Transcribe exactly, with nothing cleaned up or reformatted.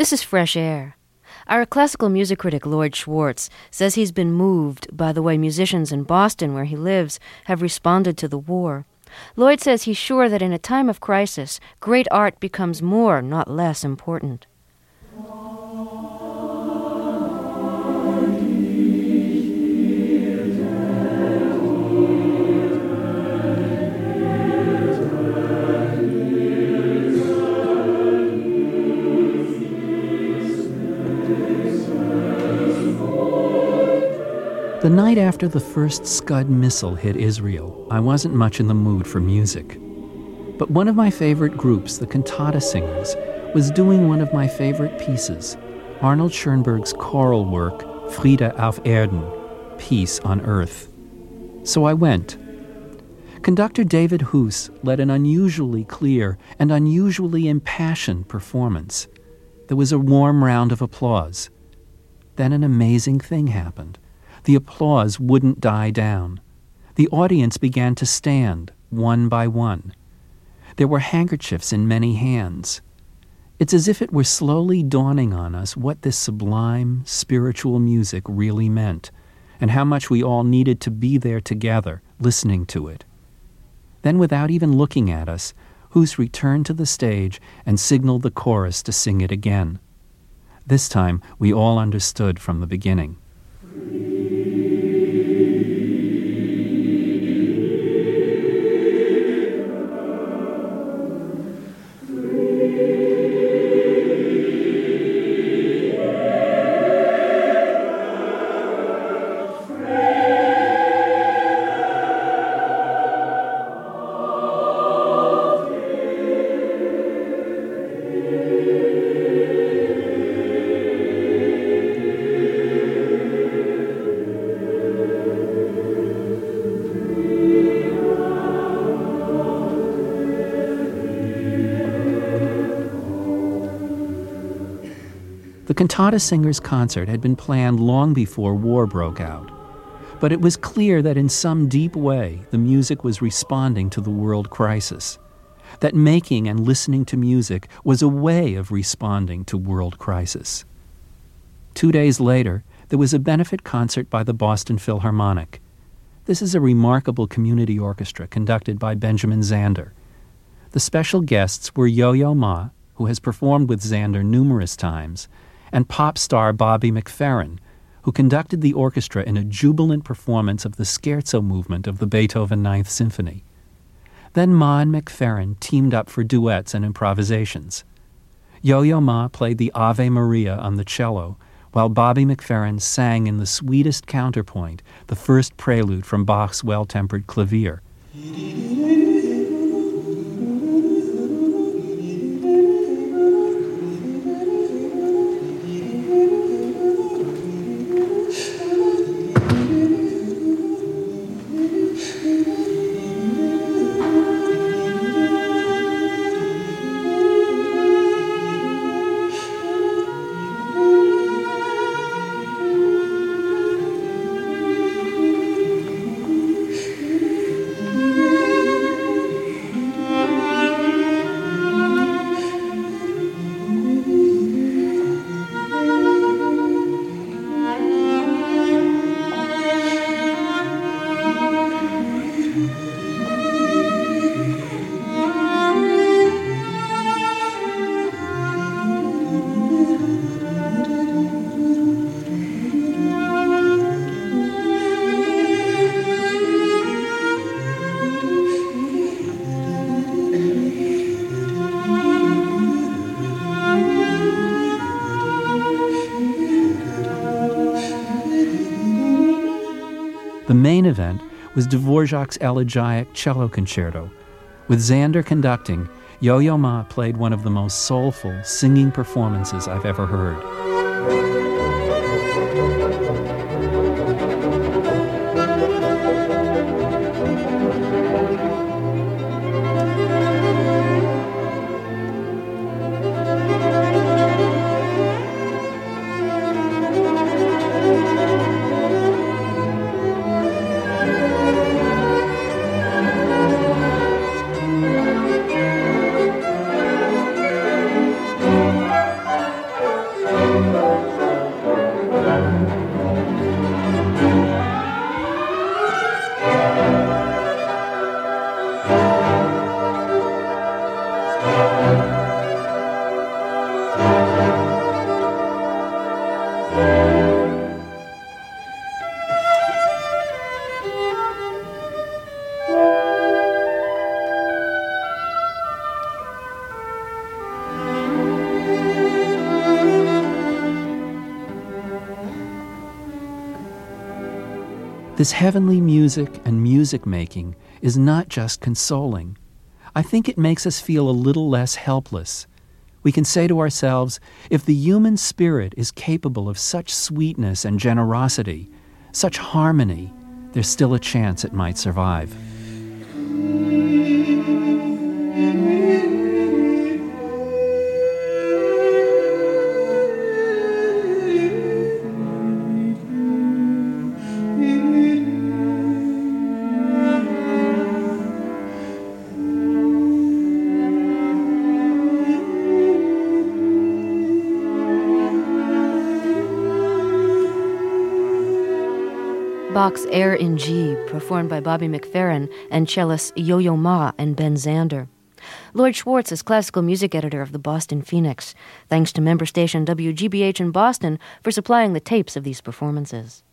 This is Fresh Air. Our classical music critic Lloyd Schwartz says he's been moved by the way musicians in Boston, where he lives, have responded to the war. Lloyd says he's sure that in a time of crisis, great art becomes more, not less, important. The night after the first Scud missile hit Israel, I wasn't much in the mood for music. But one of my favorite groups, the Cantata Singers, was doing one of my favorite pieces, Arnold Schoenberg's choral work, Friede auf Erden, Peace on Earth. So I went. Conductor David Hoos led an unusually clear and unusually impassioned performance. There was a warm round of applause. Then an amazing thing happened. The applause wouldn't die down. The audience began to stand, one by one. There were handkerchiefs in many hands. It's as if it were slowly dawning on us what this sublime, spiritual music really meant, and how much we all needed to be there together, listening to it. Then, without even looking at us, Hoos returned to the stage and signaled the chorus to sing it again. This time, we all understood from the beginning. The Cantata Singers concert had been planned long before war broke out, but it was clear that in some deep way the music was responding to the world crisis, that making and listening to music was a way of responding to world crisis. Two days later, there was a benefit concert by the Boston Philharmonic. This is a remarkable community orchestra conducted by Benjamin Zander. The special guests were Yo-Yo Ma, who has performed with Zander numerous times, and pop star Bobby McFerrin, who conducted the orchestra in a jubilant performance of the scherzo movement of the Beethoven Ninth Symphony. Then Ma and McFerrin teamed up for duets and improvisations. Yo-Yo Ma played the Ave Maria on the cello, while Bobby McFerrin sang in the sweetest counterpoint the first prelude from Bach's Well-Tempered Clavier. The main event was Dvorak's Elegiac Cello Concerto. With Zander conducting, Yo-Yo Ma played one of the most soulful, singing performances I've ever heard. This heavenly music and music making is not just consoling. I think it makes us feel a little less helpless. We can say to ourselves, if the human spirit is capable of such sweetness and generosity, such harmony, there's still a chance it might survive. Bach's Air in G, performed by Bobby McFerrin and cellist Yo-Yo Ma and Ben Zander. Lloyd Schwartz is classical music editor of the Boston Phoenix. Thanks to member station W G B H in Boston for supplying the tapes of these performances.